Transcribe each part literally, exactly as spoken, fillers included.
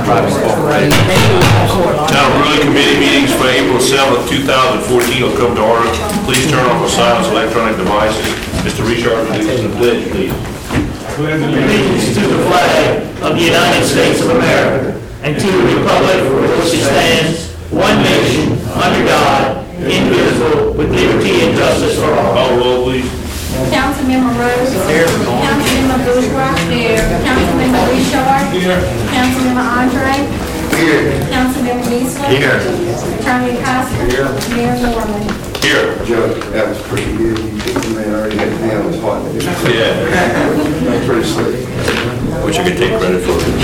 Now, ruling committee meetings for April seventh, two thousand fourteen will come to order. Please turn off or silence electronic devices. Mister Richard, lead us in the pledge, please. Allegiance to the flag of the United States of America and to the republic for which it stands, one nation, under God, indivisible, with liberty and justice for all. Call roll, please. Councilmember Rose. Here. Councilmember Bourgeois. Here. Councilmember Richard. Here. Councilmember Andre. Here. Councilmember Eastland. Here. Attorney Costa. Here. Mayor Norman. Here. Joe, that was pretty good. You think the man already had the nail was hot. Yeah. That's pretty slick. Wish I could take credit for it.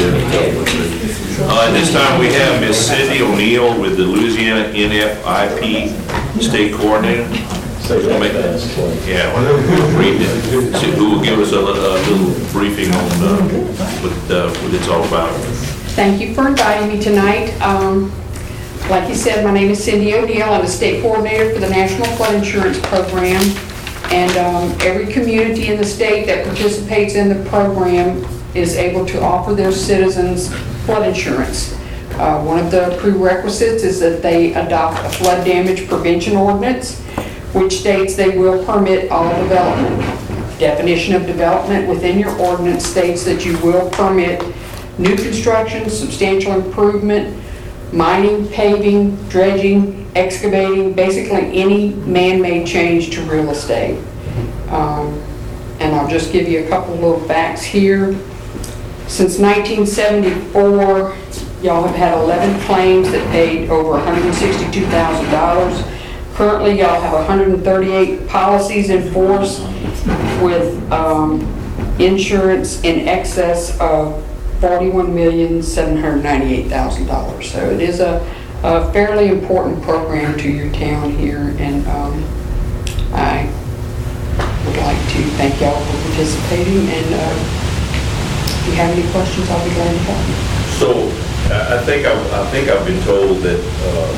Uh, at this time, we have Miss Cindy O'Neill with the Louisiana N F I P State Coordinator. Make, yeah, well, read it. See who will give us a, a little briefing on uh, what, uh, what it's all about. Thank you for inviting me tonight. Um, like you said, my name is Cindy O'Neill. I'm the state coordinator for the National Flood Insurance Program. And um, every community in the state that participates in the program is able to offer their citizens flood insurance. Uh, one of the prerequisites is that they adopt a flood damage prevention ordinance, which states they will permit all development. Definition of development within your ordinance states that you will permit new construction, substantial improvement, mining, paving, dredging, excavating, basically any man-made change to real estate. Um, and I'll just give you a couple little facts here. Since nineteen seventy-four, y'all have had eleven claims that paid over one hundred sixty-two thousand dollars. Currently, y'all have one hundred thirty-eight policies in force with um, insurance in excess of forty-one million seven hundred ninety-eight thousand dollars. So it is a, a fairly important program to your town here, and um, I would like to thank y'all for participating, and uh, if you have any questions, I'll be glad to help you. So I I think I, I think I've been told that uh,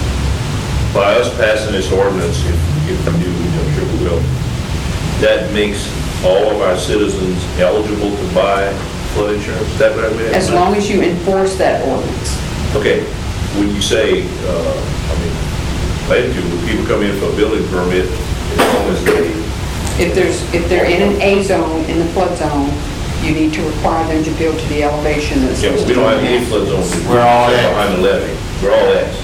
by us passing this ordinance, if, if we do, I'm sure we will, that makes all of our citizens eligible to buy flood insurance. Is that what I mean? As long as you enforce that ordinance. Okay. When you say, uh, I mean, basically, when people come in for a building permit, as long as they, If there's, if they're in an A zone, in the flood zone, you need to require them to build to the elevation that's yeah, listed. we don't have any flood zones. We're all at. Behind the levee. We're all at.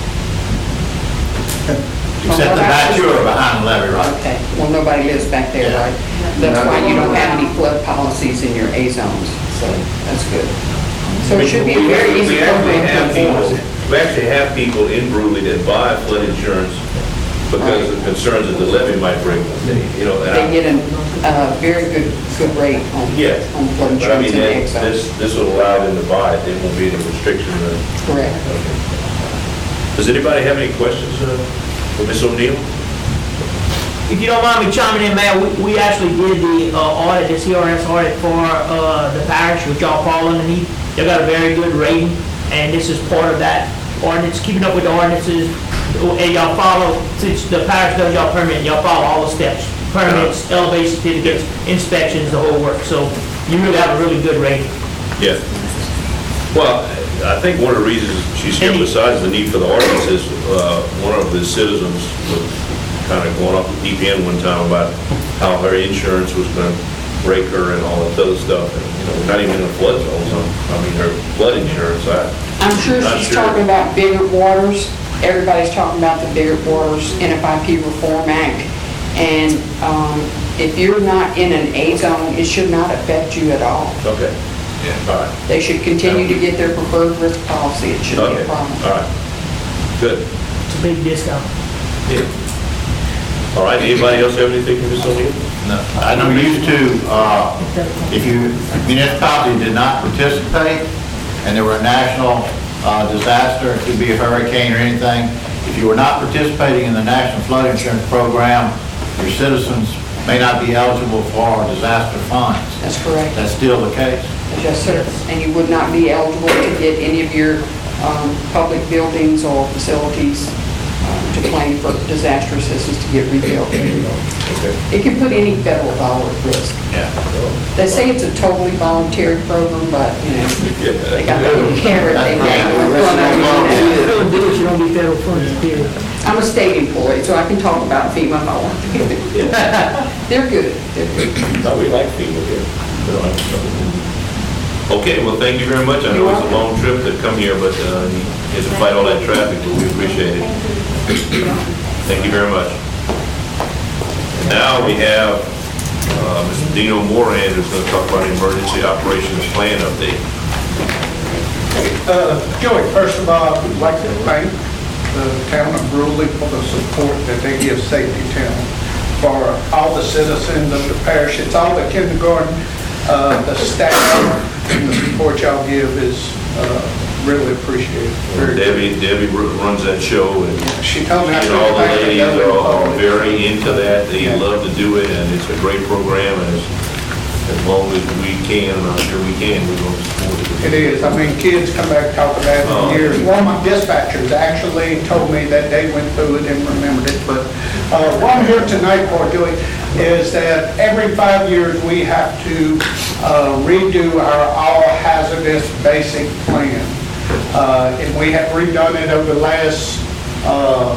Except the back two are behind the levee, right? Okay, well, nobody lives back there, Yeah. right? That's why you don't have any flood policies in your A zones, so that's good. So it should be a very easy We actually have program to people, enforce. we actually have people in Brewley that buy flood insurance because of concerns that the levee might break one day, you know. and I- They get a uh, very good, good rate on, Yeah. on flood But I insurance mean, in the that- A zone. this, this will allow them to buy it. There won't be any restriction. or- Correct. Does anybody have any questions uh, for Miz O'Neill? If you don't mind me chiming in, Mayor, we, we actually did the uh, audit, the C R S audit for uh, the parish, which y'all fall underneath. They got a very good rating, and this is part of that ordinance, keeping up with the ordinances, and y'all follow, since the parish does y'all permit, y'all follow all the steps, permits, elevation certificates, inspections, the whole work. So you really have a really good rating. Yeah. Well, I think one of the reasons she's here, besides the need for the ordinance, is uh, one of the citizens was kind of going off the deep end one time about how her insurance was going to break her and all that other stuff. And, you know, we're not even in a flood zone. So, I mean, her flood insurance, I, I'm sure Not she's sure. talking about Biggert Waters. Everybody's talking about the Biggert Waters N F I P Reform Act. And um, if you're not in an A zone, it should not affect you at all. okay. Yeah. All right. They should continue to get their preferred risk policy. It shouldn't be Okay. a problem. All right. Good. It's a big discount. Yeah. All right. Anybody else have anything for Miz O'Neill? No. I know used to, uh, if you, municipality did not participate, and there were a national uh, disaster, it could be a hurricane or anything, if you were not participating in the National Flood Insurance Program, your citizens may not be eligible for disaster funds. That's correct. That's still the case? Yes, sir. And you would not be eligible to get any of your um, public buildings or facilities um, to claim for disaster assistance to get rebuilt. It can put any federal dollar at risk. Yeah. They say it's a totally voluntary program, but, you know, they got that little carrot they If you don't do it, you don't get federal funds, period. I'm a state employee, so I can talk about FEMA if I want to. They're good, they're good. No, we like FEMA here. We don't have trouble. Okay, well, thank you very much. I know it's a long trip to come here, but uh, you had to fight all that traffic, but we appreciate it. Thank you very much. And now we have uh, Mister Dino Moran, who's going to talk about the emergency operations plan update. Uh, Joey, first of all, I would like to thank the town of Bruley for the support that they give Safety Town, for all the citizens of the parish. It's all the kindergarten, uh, the staff, and the support y'all give is uh, really appreciated. Very good. Debbie, Debbie ru- runs that show, and She told me I you should know, all the thank her. ladies are are Public. very into that. They Yeah. love to do it, and it's a great program, and as, as long as we can, and I'm sure we can, we're going to support it. It is. I mean, kids come back talking about it Oh. for years. One of my dispatchers actually told me that they went through it and remembered it. But uh, what I'm here tonight for, Joey, is that every five years we have to uh, redo our all hazardous basic plan. Uh, And we have redone it over the last uh,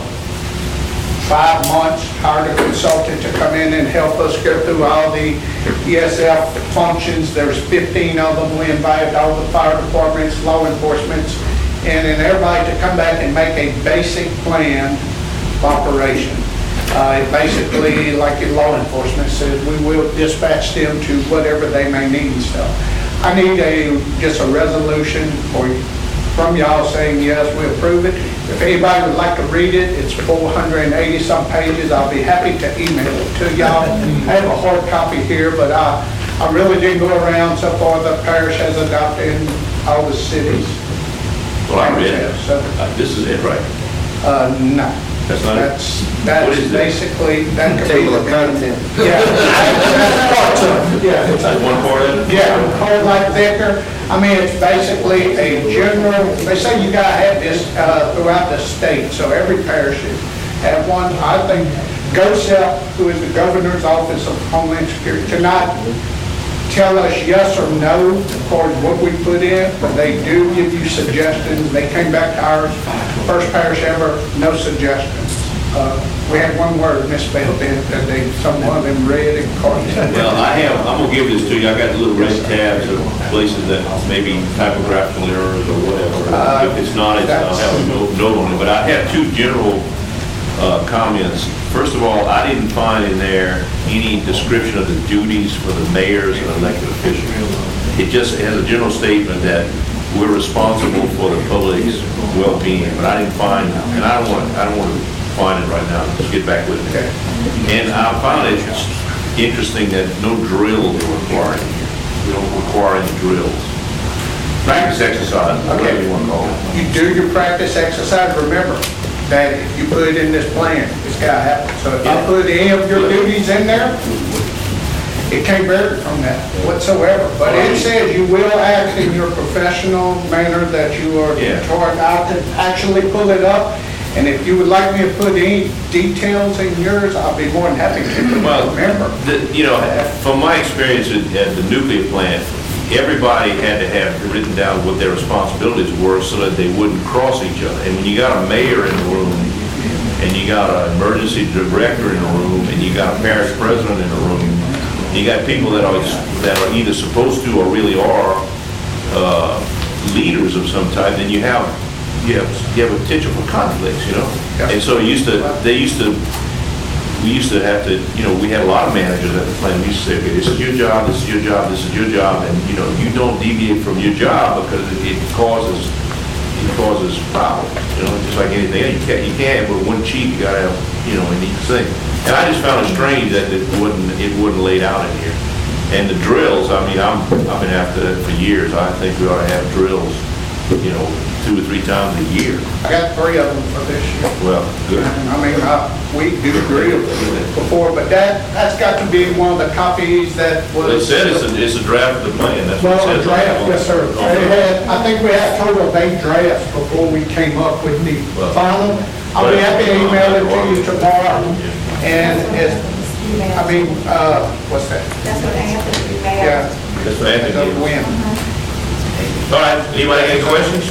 five months, hired a consultant to come in and help us go through all the E S F functions. There's fifteen of them. We invited all the fire departments, law enforcements, and then everybody to come back and make a basic plan of operation. Uh, it Basically, like in law enforcement said, we will dispatch them to whatever they may need and stuff. I need a, just a resolution for from y'all saying, yes, we approve it. If anybody would like to read it, it's four hundred eighty some pages. I'll be happy to email it to y'all. I have a hard copy here, but I, I really did go around. So far, the parish has adopted in all the cities. Well, I read it. So, Uh, This is it, right? uh, no. That's not it? That's, What that's is it? basically, that could be. Table of content. Yeah, that's parts of it, yeah. That's one part of it? Yeah, cold like thicker. I mean, it's basically a general, they say you gotta have this uh, throughout the state, so every parish should have one. I think GOSEP, who is the Governor's Office of Homeland Security, cannot tell us yes or no for what we put in, but they do give you suggestions. They came back to ours, first parish ever, no suggestions. Uh, We had one word misspelled in it that they, someone of them read and caught it. Well, I have, I'm gonna give this to you, I got the little red tabs of places that maybe typographical errors or whatever. If it's not, it's, I'll have a note note on it, but I have two general uh, comments. First of all, I didn't find in there any description of the duties for the mayors and elected officials. It just has a general statement that we're responsible for the public's well-being, but I didn't find, and I don't want, I don't want to find it right now, let's get back with it. And I found it interesting that no drills are required here. We don't require any drills. Practice exercise, whatever you want to call it. You do your practice exercise, remember that if you put it in this plan, it's gotta happen. So if I put any of your duties in there, it can't vary from that whatsoever. But it says you will act in your professional manner that you are Yeah. toward. I could actually pull it up, and if you would like me to put any details in yours, I'll be more than happy to. Well, Remember, the- you know, from my experience at at the nuclear plant, everybody had to have written down what their responsibilities were so that they wouldn't cross each other. And when you got a mayor in the room, and you got an emergency director in the room, and you got a parish president in the room, you got people that are, that are either supposed to or really are uh, leaders of some type, then you have, you have, you have a potential for conflicts, you know? Yeah. And so it used to, they used to, we used to have to, you know, we had a lot of managers at the plant. We used to say, okay, this is your job, this is your job, this is your job, and, you know, you don't deviate from your job because it it causes, it causes problems, you know, just like anything else. You can't, you can't have with one cheek, you gotta have, you know, in each thing. And I just found it strange that it wasn't, it wasn't laid out in here. And the drills, I mean, I'm, I've been after that for years. I think we ought to have drills, you know, two or three times a year. I got three of them for this year. Well, good. I mean, I- we do drills before, but that, that's got to be one of the copies that Well, it was. said it's a, it's a draft of the plan, that's what it Well, a says. draft, yes, sir. They had, I think we had total of eight drafts before we came up with the Well- final. I'll be happy to email it to you tomorrow. And it's, I mean, uh, what's that? That's what Anthony emailed. Yeah. That's what Anthony The did. wind. All right, anybody got any questions?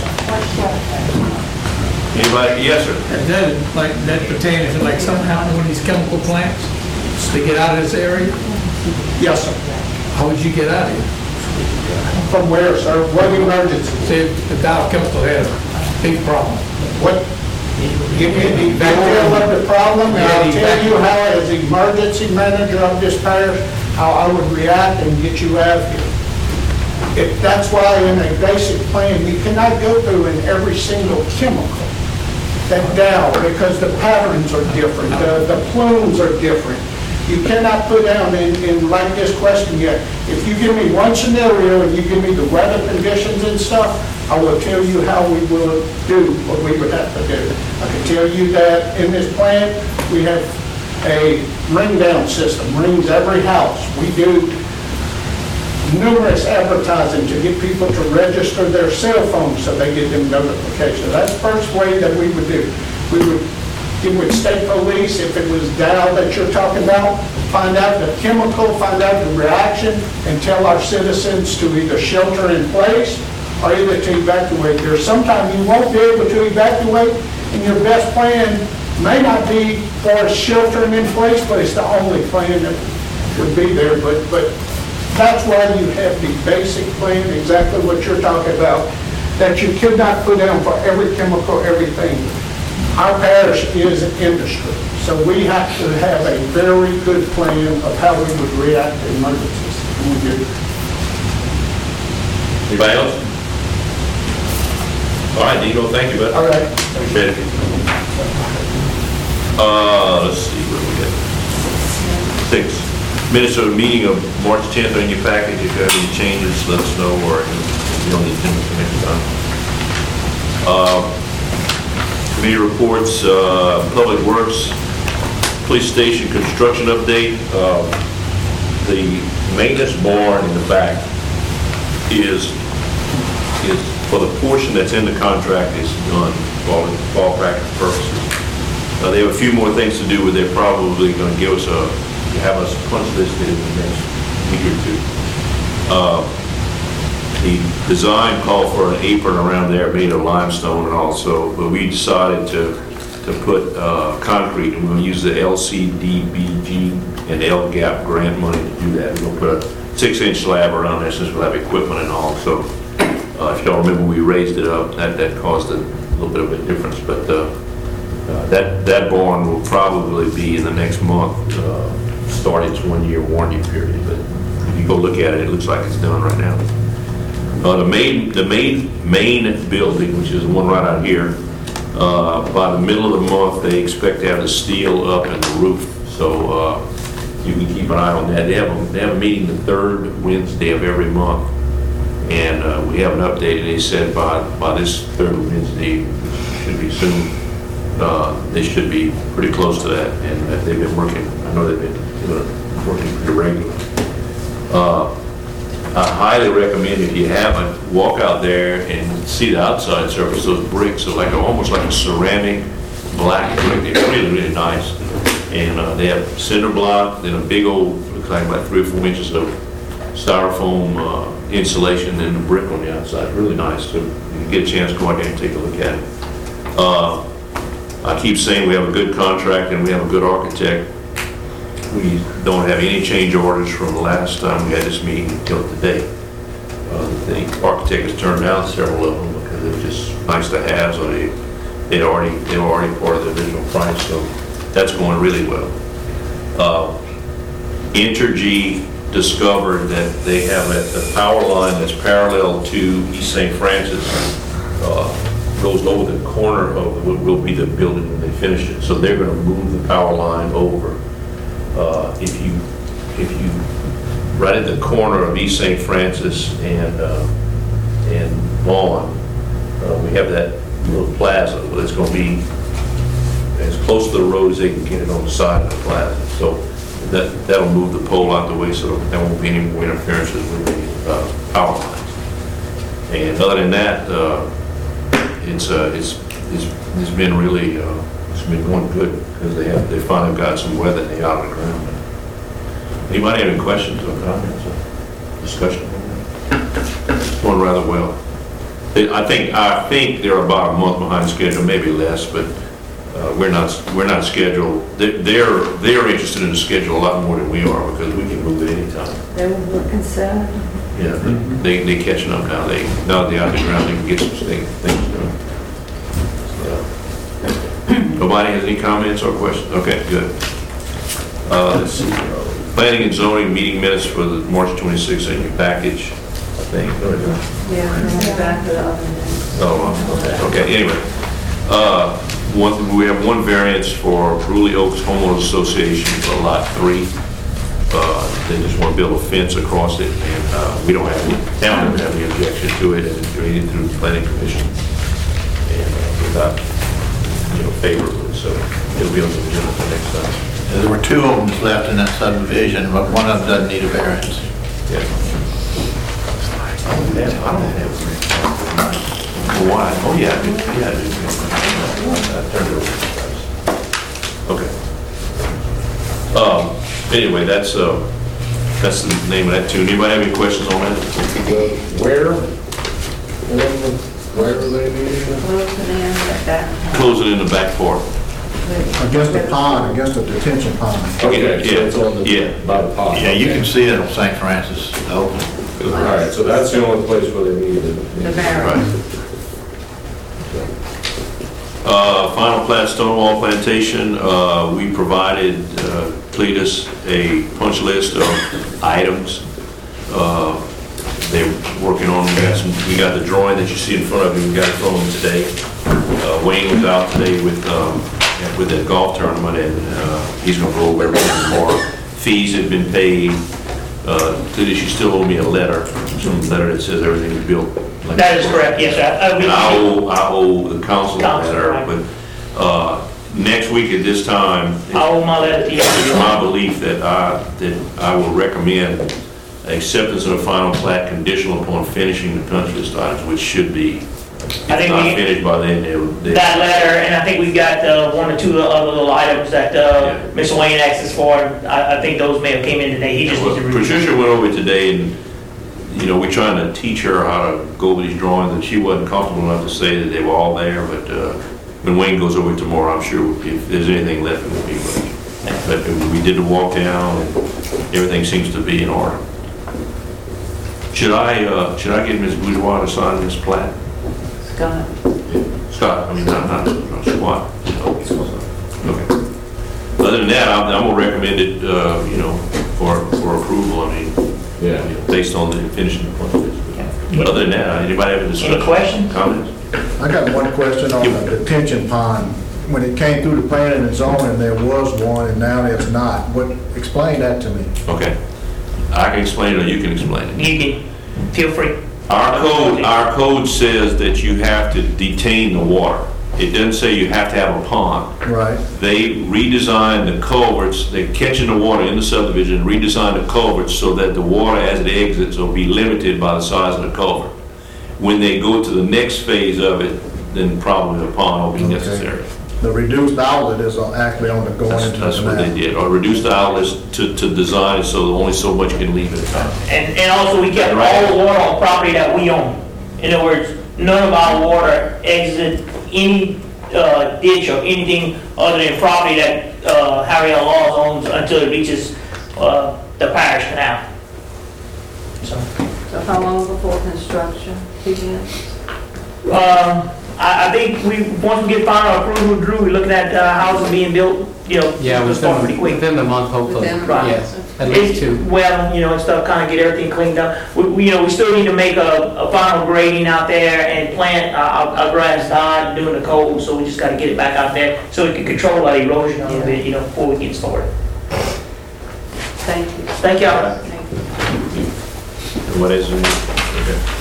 Anybody, yes, sir? And then, like, that pertains to like something happened with these chemical plants, to get out of this area, Yes, sir. how would you get out of here? From where, sir? What emergency? Say, the Dow Chemical had a big problem. What? Give me the detail of the problem, and I'll tell you how, as emergency manager of this parish, how I would react and get you out of here. If that's why in a basic plan, you cannot go through in every single chemical that Dow, because the patterns are different, the, the plumes are different. You cannot put down in, in like this question yet. If you give me one scenario and you give me the weather conditions and stuff, I will tell you how we will do what we would have to do. I can tell you that in this plan, we have a ring down system, rings every house. We do numerous advertising to get people to register their cell phones so they get them notifications. That's the first way that we would do. We would get with state police, if it was Dow that you're talking about, find out the chemical, find out the reaction, and tell our citizens to either shelter in place or either to evacuate. There's sometimes you won't be able to evacuate, and your best plan may not be for sheltering in place, but it's the only plan that would be there. But, but that's why you have the basic plan, exactly what you're talking about, that you could not put down for every chemical, everything. Our parish is an industry, so we have to have a very good plan of how we would react to emergencies. And we do. Anybody else? All right, Dino, thank you, bud. All right. Appreciate it. Uh, let's see, what do we got? Six. Minutes of the meeting of March tenth are in your package. If you have any changes, let us know, or if you don't need them for next time. Uh, Committee reports, uh, Public Works, Police Station construction update. Uh, the maintenance barn in the back is, is for the portion that's in the contract is done for all practical purposes. Uh, they have a few more things to do, but they're probably going to give us a, have us punch listed in the next week or two. Uh, The design called for an apron around there made of limestone and also, but we decided to, to put uh, concrete, and we're going to use the L C D B G and L GAP grant money to do that. We're going to put a six-inch slab around there since we'll have equipment and all. So uh, if y'all remember, we raised it up. That, that caused a little bit of a difference, but uh, uh, that, that barn will probably be in the next month, uh, start its one-year warranty period. But if you go look at it, it looks like it's done right now. Uh, the main, the main, main building, which is the one right out here, uh, by the middle of the month, they expect to have the steel up and the roof. So uh, you can keep an eye on that. They have a, they have a meeting the third Wednesday of every month, and uh, we haven't updated. They said by by this third Wednesday, should be soon. Uh, they should be pretty close to that, and uh, they've been working. I know they've been doing, working pretty regularly. Uh, I highly recommend, if you haven't, walk out there and see the outside surface. Those bricks are like a, almost like a ceramic black brick. They're really, really nice. And uh, they have cinder block, then a big old, looks like about three or four inches of styrofoam uh, insulation, and the brick on the outside. Really nice. So if you get a chance, go out there and take a look at it. Uh, I keep saying we have a good contract and we have a good architect. We don't have any change orders from the last time we had this meeting until today. Uh, the architect has turned down several of them because they're just nice to have, so they, they'd already, they were already part of the original price, so that's going really well. Uh, Entergy discovered that they have a, a power line that's parallel to East Saint Francis, uh, goes over the corner of what will be the building when they finish it. So they're going to move the power line over. Uh, if you, if you, right at the corner of East Saint Francis and uh, and Vaughn, uh, we have that little plaza, but it's going to be as close to the road as they can get it on the side of the plaza. So that, that'll move the pole out the way so there won't be any more interferences with the uh, power lines. And other than that, uh, it's, uh, it's, it's, it's been really uh, It's been going good, because they have, they finally got some weather and they out of the ground. Anybody have any questions or comments or discussion? It's going rather well. They- I think, I think they're about a month behind schedule, maybe less, but uh, we're not, we're not scheduled. They- They're, they're interested in the schedule a lot more than we are, because we can move it anytime. They were looking sad. Yeah, they, they catching up now. They, now they're out the ground, they can get some things, things done. So, nobody has any comments or questions? Okay, good. Uh, let's see. Planning and zoning meeting minutes for the March twenty-sixth in your package, I think. Yeah, and then back it up. Oh, okay, anyway. Uh, one, we have one variance for Bruley Oaks Homeowners Association for lot three. Uh, They just want to build a fence across it, and uh, we don't have, any town doesn't have any objection to it, and it's rated through the planning commission. And uh, we're not, you know, favorable, so it'll be on the agenda for next time. And there were two homes left in that subdivision, but one of them doesn't need a variance. Yeah. I don't have, I don't have. Why? Oh, yeah, I do, yeah, I do. I turned it over. Okay. Um, anyway, that's, uh, that's the name of that tune. Anybody have any questions on that? Where? Where are they needing? Closing in at that. Closing in the back part. Against the pond, against the detention pond. Okay, so it's on the, yeah. by the pond. Yeah, you can see it on Saint Francis Open. All right, so that's the only place where they need it. The variance. Uh, Final plat Stonewall Plantation, uh, we provided uh, Cletus a punch list of items. Uh, They're working on, we got some, we got the drawing that you see in front of you, we got it from them today. Uh, Wayne was out today with, um, with that golf tournament, and uh, he's gonna go over everything tomorrow. Fees have been paid. Uh, Cletus, you still owe me a letter, some letter that says everything is built. like- That is correct, yes, sir. Uh, we- I owe, I owe the council a Council, letter, right. but, uh, next week at this time, I owe my letter to you. it's my belief that I, that I will recommend acceptance of the final plat conditional upon finishing the punch list items, which should be, I if think not we- finished by then, they'll. they- That letter, and I think we've got uh, one or two other little items that uh, Yeah. Mister Wayne asked us for. I I think those may have came in today. He just needs to review. Patricia went over it today, and, you know, we're trying to teach her how to go over these drawings, and she wasn't comfortable enough to say that they were all there, but uh, when Wayne goes over it tomorrow, I'm sure if there's anything left, it will be ready. But we did the walk down, and everything seems to be in order. Should I, uh, should I get Miz Bourgeois to sign this plat? Scott. Scott, I mean, not, not, not Squat. Okay. Other than that, I'm, I'm gonna recommend it, uh, you know, for, for approval, I mean, Yeah. based on the finishing the punch list. But other than that, anybody have a discussion? Any questions? Comments? I got one question on the detention pond. When it came through the planning and zoning, there was one, and now there's not. What, explain that to me. Okay. I can explain it, or you can explain it. You can, feel free. Our code, our code says that you have to detain the water. It doesn't say you have to have a pond. Right. They redesigned the culverts, they're catching the water in the subdivision, redesigned the culverts so that the water as it exits will be limited by the size of the culvert. When they go to the next phase of it, then probably a pond will be Okay. necessary. The reduced outlet is actually on the going That's, into the that's what they canal. did, or reduce the outlets to, to design it so that only so much can leave at a time. And, and also, we kept all the water on property that we own. In other words, none of our water exited any uh, ditch or anything other than property that uh, Harry L. Laws owns until it reaches uh, the parish canal. So, So how long before construction begins? um, I, I think we, once we get final approval, Drew, we're looking at uh, houses being built, you know, Yeah, it's going pretty within, quick. within the month, hopefully. Within the month. Yes, at least It's, two. well, you know, and stuff, kind of get everything cleaned up. We, we, you know, we still need to make a, a final grading out there and plant, uh, our, our grass died doing the cold, so we just gotta get it back out there so we can control our erosion a little bit, you know, before we get started. Thank you. Thank y'all. Thank you. What is it? Okay.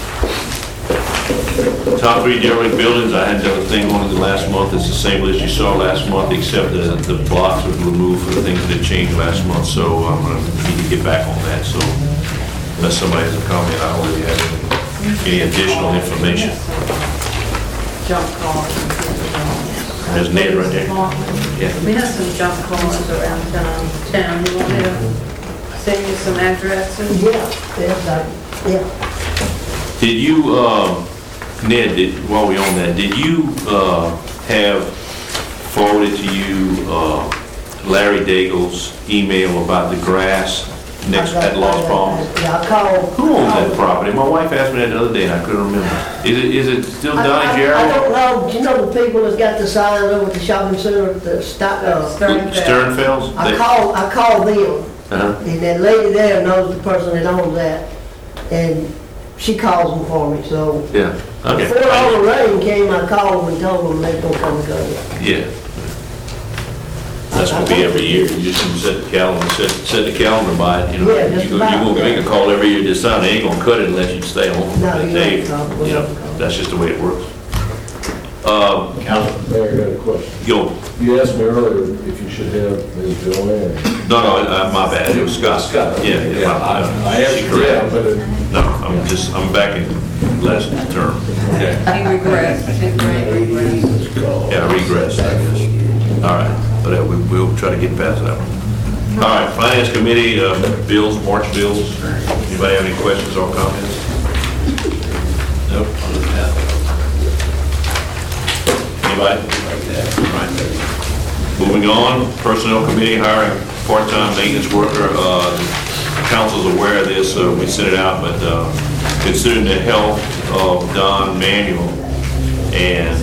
Top three derelict buildings, I had done a thing on it the last month, it's the same list you saw last month, except the, the blocks were removed for the things that changed last month, so I'm gonna need to get back on that, so unless somebody has a comment, I don't really have any, any additional information. Jump cars and people. There's Ned right there. Yeah. We have some junk cars around town. Town. You want me to send you some addresses? Yeah, that's like, yeah. Did you, um, Ned, did, while we on that, did you uh, have forwarded to you uh, Larry Daigle's email about the grass next at Lost Palms? Yeah, I called. Who owns that property? My wife asked me that the other day and I couldn't remember. Is it, is it still I- Donnie I- I Gerald? don't know, do you know the people that's got the signs over at the shopping center, the stock, uh, Sternfels? I They- called, I called them, Uh-huh. and that lady there knows the person that owns that, and she calls them for me, so. Yeah, okay. Before all the rain came, I called them and told them they're gonna come and cut it. Yeah. That's gonna be every year. You just gonna set the calendar, set, set the calendar by it, you know. Yeah, just You go- you about. gonna make a call every year this time. They ain't gonna cut it unless you stay home No, that you day. don't call, we You know, don't call. that's just the way it works. Um, Mayor, I got a question. Yo, You asked me earlier if you should have Miz Joanne. no, no, uh, my bad. It was Scott. Scott. Yeah, yeah. my- I I she asked you, corrected yeah, me. but it- No, I'm just, I'm back in last term. okay. He regrets. He regrets. Yeah, regress, I guess. All right, but uh, we, we'll try to get past that one. All right, Finance Committee, uh, bills, March bills. Anybody have any questions or comments? Nope. Anybody? All right. Moving on, Personnel Committee hiring part-time maintenance worker. Uh, Council's aware of this, uh, we sent it out, but uh, considering the health of Don Manuel and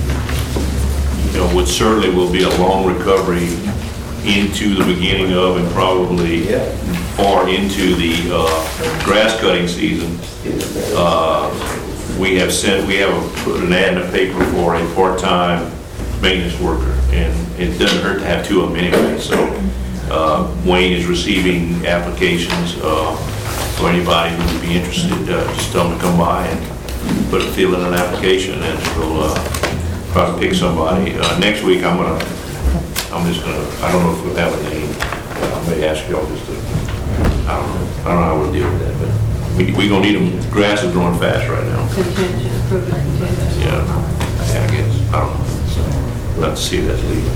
you know, which certainly will be a long recovery into the beginning of and probably far into the uh, grass cutting season. Uh, we have sent, we have put an ad in the paper for a part-time maintenance worker, and it doesn't hurt to have two of them anyway. So uh, Wayne is receiving applications uh, for anybody who would be interested. Uh, just tell them to come by and put a fill in an application, and we'll uh, try to pick somebody. Uh, next week, I'm gonna, I'm just gonna, I don't know if we'll have a name. I may ask y'all just to, I don't know, I don't know how we'll deal with that, but we, we gonna need them, grass is growing fast right now. Contingent, approve it contingent. Yeah, yeah, I guess, I don't know. So, we'll have to see if that's legal.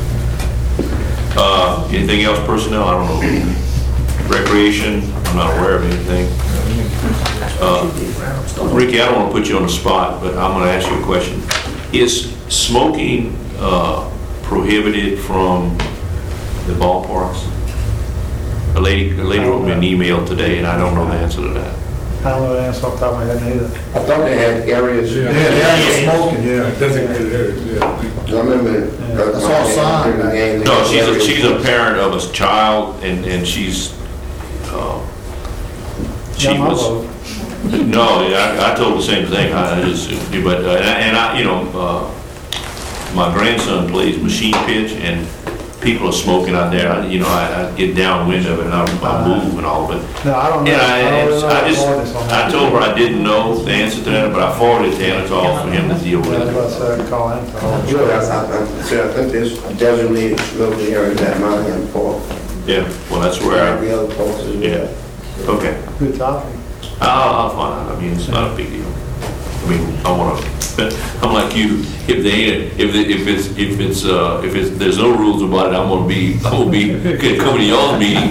Uh, anything else personnel? I don't know. Recreation, I'm not aware of anything. Uh, Ricky, I don't want to put you on the spot, but I'm going to ask you a question. Is smoking uh, prohibited from the ballparks? A lady, a lady wrote me an email today, and I don't know the answer to that. I don't know the answer off the top of my head either. I thought they had areas. Yeah, yeah, smoking, yeah. Designated areas, yeah. I remember. I saw a sign. No, she's a, she's a parent of a child, and, and she's, uh, she Yeah, my was, vote. no, yeah, I, I told the same thing, I I just, but, uh, and I, and I, you know, uh, my grandson plays machine pitch, and people are smoking out there, I- you know, I, I get downwind of it, and I, I move and all, but, No, I don't know. and I, don't really know I the ordinance on just, that. I told her I didn't know the answer to that, but I forwarded it to Anatol for him to deal with That's it. what I said, I'd call in. call. Sure, I, I, I said, I think there's designated smoking areas at Mountain Park. Yeah, well, that's where I, Every other place is. yeah, okay. Good topic. I'll, I'll find out. I mean, it's not a big deal. I mean, I want to, I'm like you, if they ain't, if, it- if it's, if it's, uh, if it's, there's no rules about it, I'm gonna be, I'm gonna be, coming to y'all's meeting.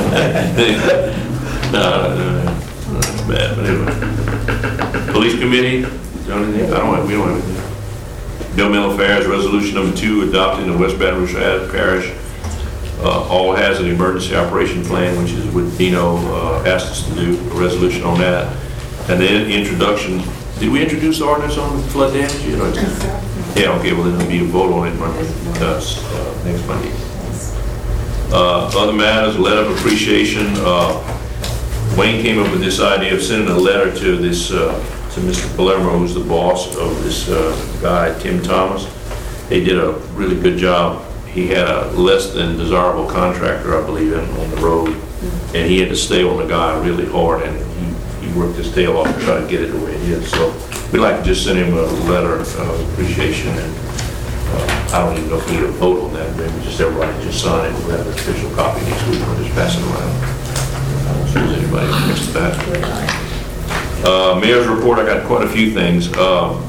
No, no, no, no, that's bad, but anyway. Police committee, is there anything? I don't have, we don't have anything. Governmental affairs, resolution number two, adopting the West Baton Rouge Parish uh, all hazard emergency operation plan, which is what Dino uh, asked us to do, a resolution on that. And then introduction, did we introduce the ordinance on flood damage? You know, yeah, okay, well, then we'll need a vote on it Monday, uh, uh, next Monday. Uh, Other matters, letter of appreciation. uh, Wayne came up with this idea of sending a letter to this, uh, to Mister Palermo, who's the boss of this uh, guy, Tim Thomas. They did a really good job. He had a less than desirable contractor, I believe, in, on the road, and he had to stay on the guy really hard, and he, he worked his tail off to try to get it the way it is. So we'd like to just send him a letter of appreciation, and uh, I don't even know if we need a vote on that. Maybe just everybody just sign it. We'll have an official copy next week. We'll just pass it around. I don't suppose anybody missed that. Uh, Mayor's report, I got quite a few things. Uh,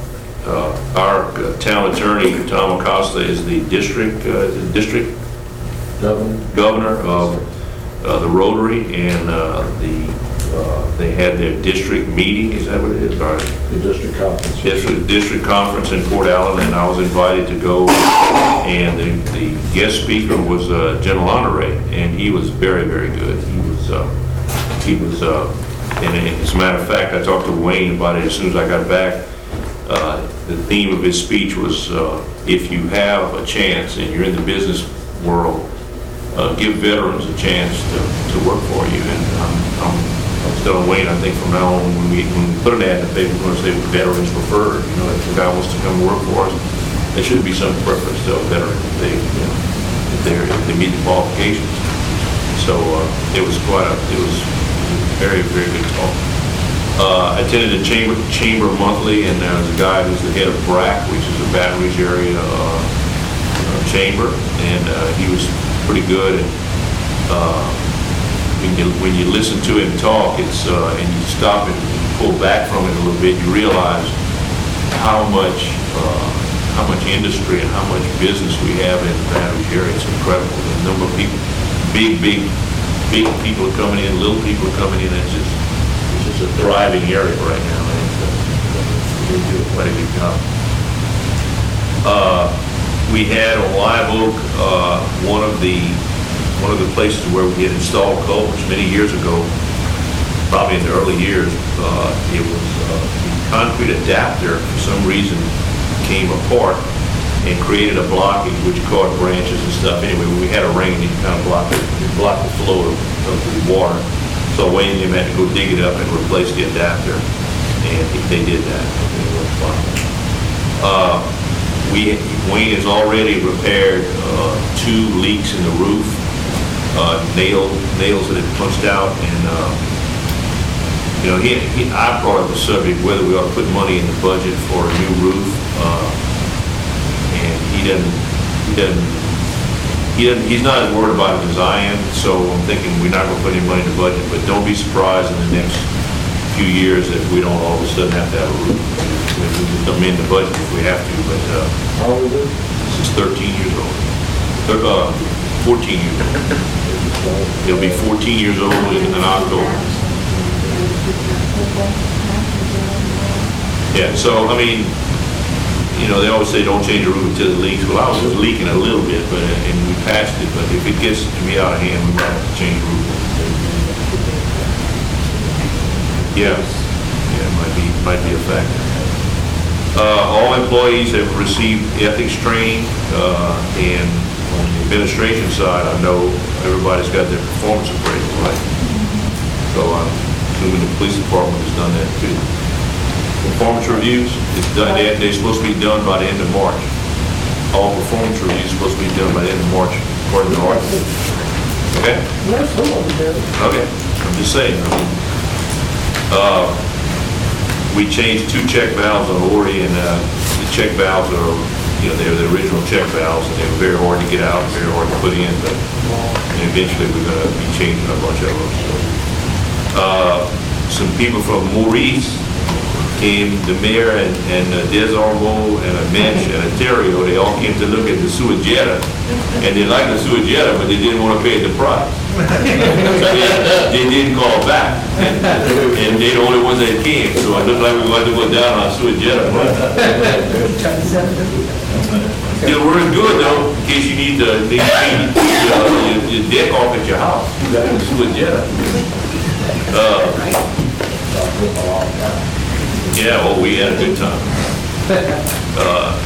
uh, our uh, town attorney, Tom Acosta, is the district, uh, the district Governor? governor of uh, the Rotary, and uh, the, uh, they had their district meeting, is that what it is? Or The district conference. district, district conference in Port Allen, and I was invited to go, and the, the guest speaker was uh, General Honore, and he was very, very good. He was, uh, he was, uh, and as a matter of fact, I talked to Wayne about it as soon as I got back. Uh, the theme of his speech was, uh, if you have a chance and you're in the business world, uh, give veterans a chance to, to work for you. And I'm, I'm, I'm telling Wayne, I think from now on, when we, when we put an ad in the paper, we're going to say veterans preferred. You know, if the guy wants to come work for us, there should be some preference to a veteran if they, you know, if they're, if they meet the qualifications. So uh, it was quite a, it was very, very good talk. Uh, I attended the Chamber, Chamber Monthly, and there was a guy who's the head of B R A C, which is a Baton Rouge area uh, uh, chamber, and uh, he was pretty good. And uh, when you when you listen to him talk, it's uh, and you stop and pull back from it a little bit, you realize how much uh, how much industry and how much business we have in the Baton Rouge area. It's incredible. The number of people, big, big, big people are coming in, little people are coming in. It's just it's a thriving area right now, and uh, they do quite a good job. Uh, we had on Live Oak uh, one of the one of the places where we had installed culverts many years ago, probably in the early years. Uh, it was uh, the concrete adapter for some reason came apart and created a blockage which caught branches and stuff. Anyway, when we had a rain, it kind of blocked it, it blocked the flow of, of the water. So Wayne and him had to go dig it up and replace the adapter, and they did that. It was fun. Uh, we, Wayne has already repaired uh, two leaks in the roof, uh, nail, nails that had punched out, and uh, you know, he, he, I brought up the subject whether we ought to put money in the budget for a new roof, uh, and he doesn't, he doesn't. He doesn't, he's not as worried about it as I am, so I'm thinking we're not going to put any money in the budget, but don't be surprised in the next few years that we don't all of a sudden have to have a roof. We can just amend the budget if we have to, but uh, How old is it? this is thirteen years old. Thir- Uh, fourteen years old. It'll be fourteen years old in, in October. Yeah, so, I mean, you know, they always say don't change the roof until it leaks. Well, I was just leaking a little bit, but, and we patched it, but if it gets to be out of hand, we might have to change the roof. Yeah, yeah, it might be, might be a factor. Uh, all employees have received ethics training, uh, and on the administration side, I know everybody's got their performance appraisal, right? So I'm assuming the police department has done that too. Performance reviews, it's done, they- they're supposed to be done by the end of March. All performance reviews are supposed to be done by the end of March, according to the article. Okay? Okay, I'm just saying. I mean, uh, we changed two check valves on Ori, and uh, the check valves are, you know, they're the original check valves, and they were very hard to get out, very hard to put in, but and eventually we're going to be changing a bunch of them. So. Uh, some people from Maurice came, the mayor and, and uh, Des Armo and a Mensch and a Terrio, they all came to look at the Suajetta, and they liked the Suajetta, but they didn't want to pay the price. So they, they didn't call back, and, and they're the only ones that came, so it looked like we were going to go down on Suajetta. Still working good though, in case you need to, need to clean your, your, your deck off at your house. You got the Suajetta. Uh, Yeah, well, we had a good time. Uh,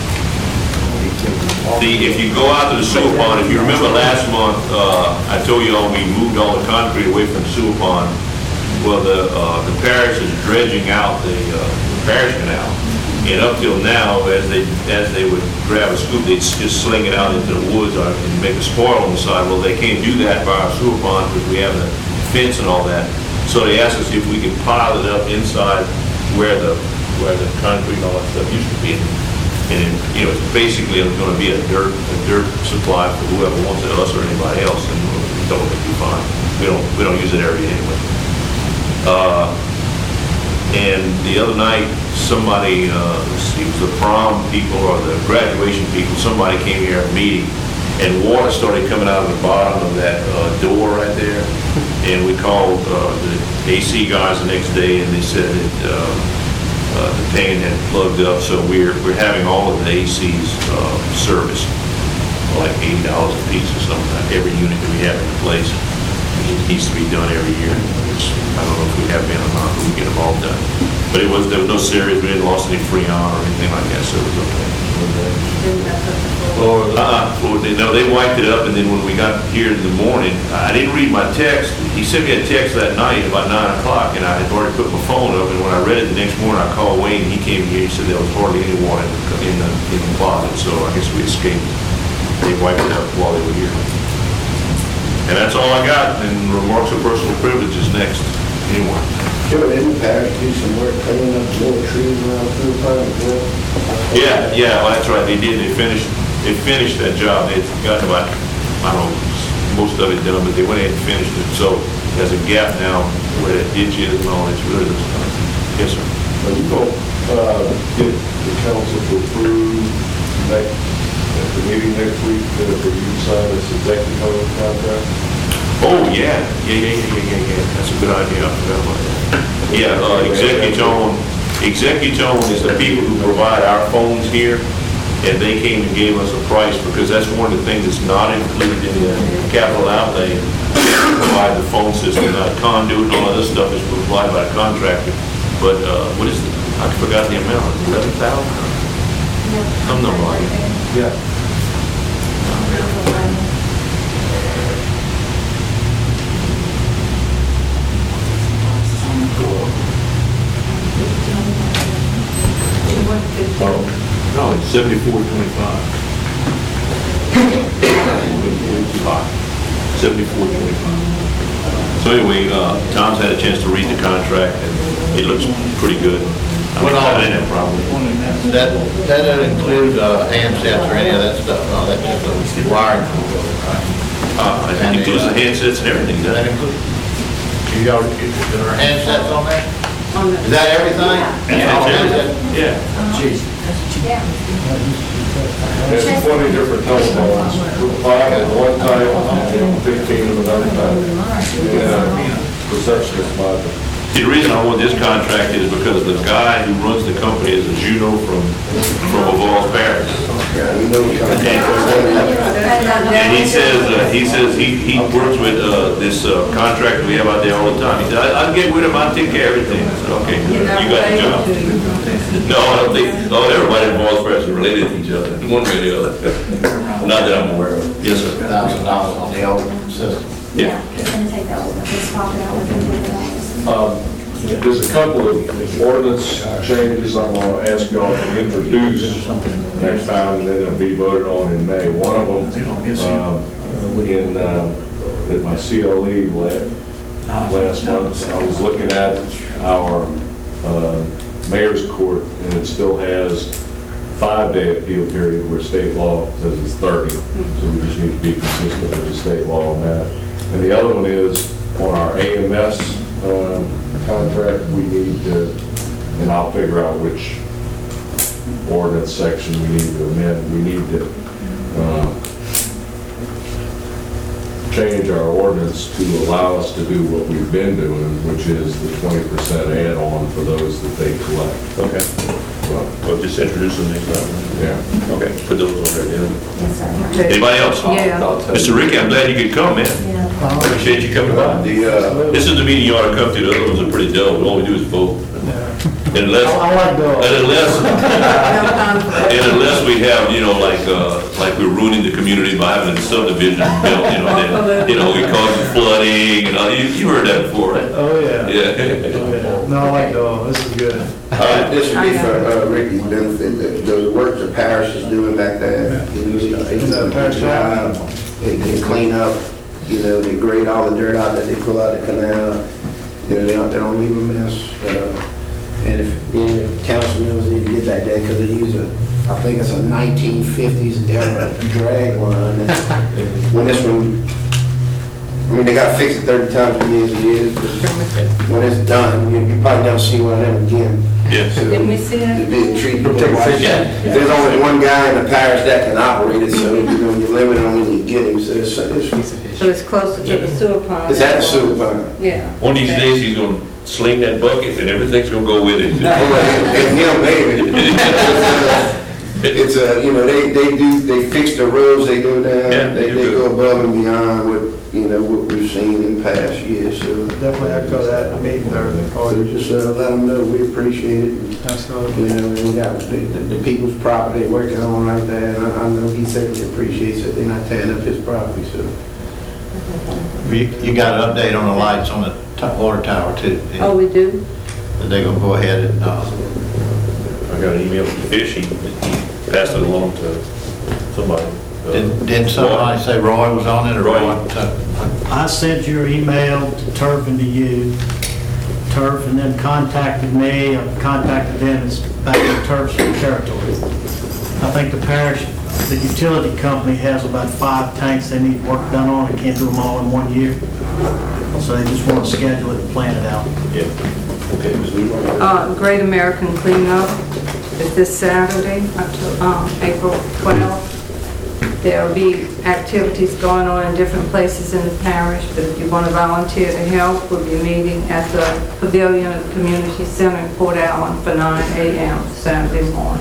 the, if you go out to the sewer pond, if you remember last month, uh, I told you all we moved all the concrete away from the sewer pond. Well, the, uh, the parish is dredging out the, uh, parish canal. And up till now, as they, as they would grab a scoop, they'd just sling it out into the woods or, and make a spoil on the side. Well, they can't do that by our sewer pond because we have the fence and all that. So they asked us if we could pile it up inside where the where the concrete and all that stuff used to be, and it, you know, it's basically going to be a dirt a dirt supply for whoever wants it, us or anybody else, and we told them it'd be fine. We don't we don't use that area anyway. Uh, And the other night, somebody, uh, it was the prom people or the graduation people, somebody came here at a meeting, and water started coming out of the bottom of that uh, door right there. And we called uh, the A C guys the next day, and they said that uh, uh, the pan had plugged up, so we're, we're having all of the A Cs uh, serviced, like eighty dollars a piece or something, like every unit that we have in place. It needs to be done every year, which I don't know if we have been or not, but we get them all done. But it was, there was no serious, we didn't lost any freon or anything like that, so it was okay. Or, uh, well, they, no, they wiped it up, and then when we got here in the morning, I didn't read my text. He sent me a text that night about nine o'clock, and I had already put my phone up, and when I read it the next morning, I called Wayne, and he came here, he said there was hardly any water in the, in the, in the closet, so I guess we escaped. They wiped it up while they were here. And that's all I got, and remarks of personal privilege is next. Anyone? Joe, didn't the parish do some work cleaning up little trees around through the park as well? Yeah, yeah, well, that's right, they did, they finished, they finished that job, they got about, I don't know, most of it done, but they went ahead and finished it, so there's a gap now where that ditch is and all, it's really, yes, sir. Are you going to get the council to approve next, at the meeting next week uh, for you to sign this executive contract? Oh, yeah, yeah, yeah, yeah, yeah, yeah, yeah, that's a good idea, I forgot about that. Yeah, uh, Executone, Executone is the people who provide our phones here, and they came and gave us a price, because that's one of the things that's not included in the capital outlay. They provide the phone system, not conduit, and all of this stuff is provided by the contractor. But, uh, what is it, I forgot the amount, eleven thousand? Some number like that. Yeah. Oh, no, it's seventy-four twenty-five. Seventy-four twenty-five. So anyway, uh, Tom's had a chance to read the contract, and it looks pretty good. I mean, I didn't have a problem with it. That, that doesn't include uh, handsets or any of that stuff, no, that's just the wiring. Uh, it includes the handsets and everything, doesn't That it? includes, you already, there are handsets on there? On the- Is that everything? Yeah. That's all handsets? Yeah. Yeah. There's twenty different telephones, five at one time, and fifteen at another time. Yeah, receptionist module. The reason I want this contract is because the guy who runs the company is, as you know, from, from Oval's Parish. Yeah, we know we come. And he says, uh, he says he, he works with, uh, this, uh, contractor we have out there all the time. He said, I- I'll get with him, I'll take care of everything. I said, okay, good. You got the job. No, I don't think, oh, everybody in Oval's Parish is related to each other, one way or the other. Not that I'm aware of. Yes, sir. Thousand dollars on the old system. Yeah. He's gonna take that over, just pop it out with him. Um, There's a couple of ordinance changes I'm going to ask y'all to introduce next time, and then it'll be voted on in May. One of them, um, in, uh, at my C L E la- last month, I was looking at our uh, mayor's court, and it still has five-day appeal period where state law says it's thirty. So we just need to be consistent with the state law on that. And the other one is on our A M S um, contract, we need to, and I'll figure out which ordinance section we need to amend. We need to uh, change our ordinance to allow us to do what we've been doing, which is the twenty percent add-on for those that they collect. Okay. Well, just introduce them next time. Yeah. Okay, put those on there, yeah. Yes, sir. Anybody else? Yeah. Mister Ricky, I'm glad you could come, man. Yeah. Appreciate you coming by. The, uh, This is the meeting you ought to come to, the other ones are pretty dull, all we do is vote. Unless, I like those. and unless, and unless we have, you know, like, uh, like we're ruining the community by having a subdivision built, you know, then, you know, we cause flooding and all, you, you heard that before, right? Oh, yeah. Yeah. No, I like those, this is good. Uh, This would be for uh, Ricky's benefit, the, the work the parish is doing back there. He was, he was a good job. They they clean up, you know, they grade all the dirt out that they pull out the canal. You know, they don't, they don't leave a mess. Uh, And if, you know, council members need to get back there, because they use a, I think it's a nineteen fifties era drag line. When this one I mean, they gotta fix it thirty times a year, as it is, but when it's done, you, you probably never see one of them again. Yes. So, Didn't we see that? the big tree people watch. There's only one guy in the parish that can operate it, so, you know, you're limited on when you get him, so it's, it's, So it's closer to the sewer pond? it's at the sewer pond. Yeah. One of these days, he's gonna sling that bucket and everything's gonna go with it. It's him, baby. It's a, you know, they, they do, they fix the roads, they go Yeah, down, they, they they do. go above and beyond what, you know, what we've seen in past years, so. Definitely echo that meeting Thursday. So just, uh, let them know we appreciate it. You know, and we got the, the, the people's property they working on like that, and I, I know he certainly appreciates it, they're not tearing up his property, so. You, you got an update on the lights on the top water tower too? Oh, we do? That they gonna go ahead and, uh, I got an email from Fish, he, he passed it along to somebody. Uh, didn't, didn't somebody say Roy was on it or Roy. what? Uh, I sent your email to Turf and to you. Turf and then contacted me, I contacted them, it's back in Turf's territory. I think the parish, the utility company has about five tanks they need work done on, and can't do them all in one year. So they just want to schedule it and plan it out. Yeah, okay, Miz Lee. Uh, Great American Cleanup is this Saturday, Octo- um, April twelfth. There'll be activities going on in different places in the parish, but if you want to volunteer to help, we'll be meeting at the Pavilion at the Community Center in Port Allen for nine A M Saturday morning.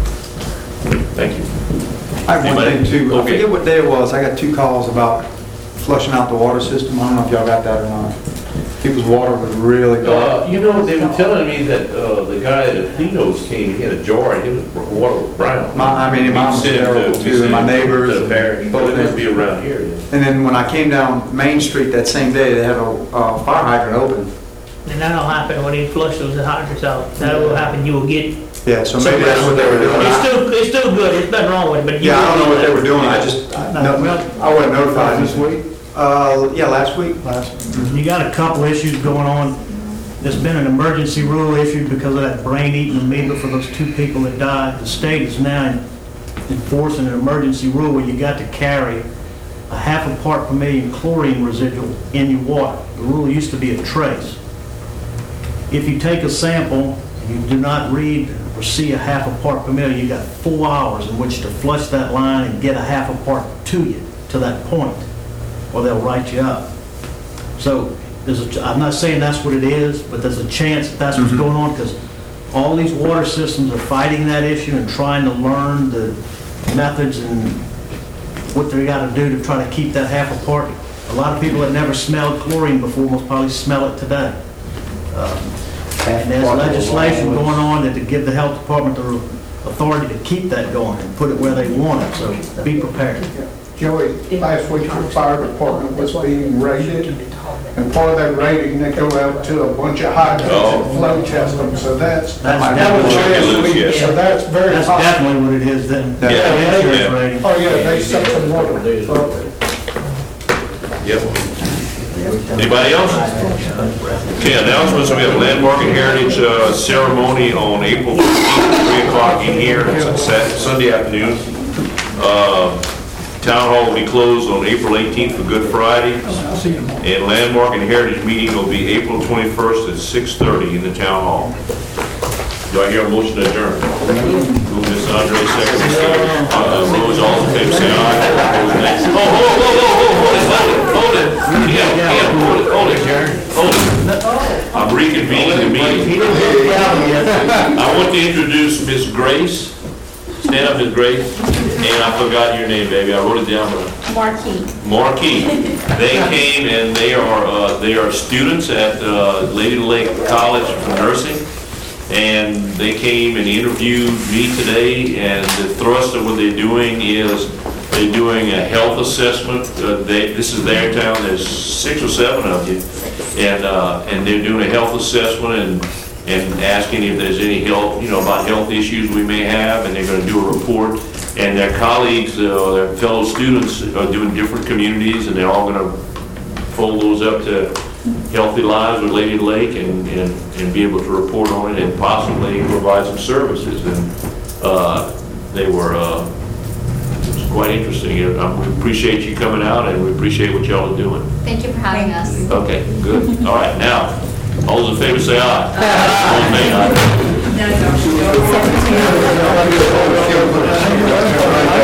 Thank you. I have one Anybody? thing too. I Okay. forget what day it was. I got two calls about flushing out the water system. I don't know if y'all got that or not. People's water was really dark. Uh, you know, they were telling me that, uh, the guy at Pino's came, he had a jar and his water was brown. My, I mean, mine was We sent it to- terrible we too, and my sent it neighbors. To the parish, but it must be around here. yeah. And then when I came down Main Street that same day, they had a uh, fire hydrant open. And that'll happen when they flush those hydrants out. That will happen, you will get, Yeah, so maybe that's what they were doing. it's I- still, it's still good, it's nothing wrong with it, but you. Yeah, I don't know will what get they were that. doing. I just, I no- I wasn't notified this week. Uh, yeah, last week. Last. You got a couple issues going on. There's been an emergency rule issued because of that brain-eating amoeba for those two people that died. The state is now enforcing an emergency rule where you got to carry a half a part per million chlorine residual in your water. The rule used to be a trace. If you take a sample, you do not read or see a half a part per million, you got four hours in which to flush that line and get a half a part to you, to that point, or they'll write you up. So there's a, I'm not saying that's what it is, but there's a chance that that's what's going on, because all these water systems are fighting that issue and trying to learn the methods and what they got to do to try to keep that half a part. A lot of people that never smelled chlorine before must probably smell it today. Um, And there's legislation going on that to give the health department the authority to keep that going and put it where they want it, so be prepared. Joey, last week your fire department was being rated, and part of that rating, they go out to a bunch of hydrants and flow test them, so that's, That's that was definitely- last week, yes. so that's very That's possible. definitely what it is then. Yeah, Insurance yeah. rating. Oh, yeah, they set some water. Yep. Anybody else? Okay, announcements, we have Landmark and Heritage uh, ceremony on April fifteenth, three o'clock in here, it's a Sat- Sunday afternoon. Uh, Town Hall will be closed on April eighteenth for Good Friday, and Landmark and Heritage meeting will be April twenty-first at six thirty in the Town Hall. Do I hear a motion to adjourn? Move Miz Andre, second Miz Uh, Rose, all in favor, say aye. Opposed, nay. Oh, hold, hold, hold, hold, hold it, hold it, hold it. Yeah, yeah, hold it, hold it, hold it. I'm reconvening the meeting. I want to introduce Miss Grace. Stand up, Miss Grace. And I forgot your name, baby. I wrote it down. but- Marquis. Marquis. They came and they are, uh, they are students at uh, Lady Lake College for nursing. And they came and interviewed me today, and the thrust of what they're doing is they're doing a health assessment. Uh, they, this is their town, there's six or seven of you. And, uh, and they're doing a health assessment and, and asking if there's any help, you know, about health issues we may have, and they're gonna do a report. And their colleagues, uh, their fellow students are doing different communities, and they're all gonna fold those up to Healthy Lives with Lady Lake and, and, and be able to report on it and possibly provide some services. And, uh, they were, uh, quite interesting. And, um, we appreciate you coming out, and we appreciate what y'all are doing. Thank you for having us. Okay, good. All right, now, all those in favor say aye. All in favor?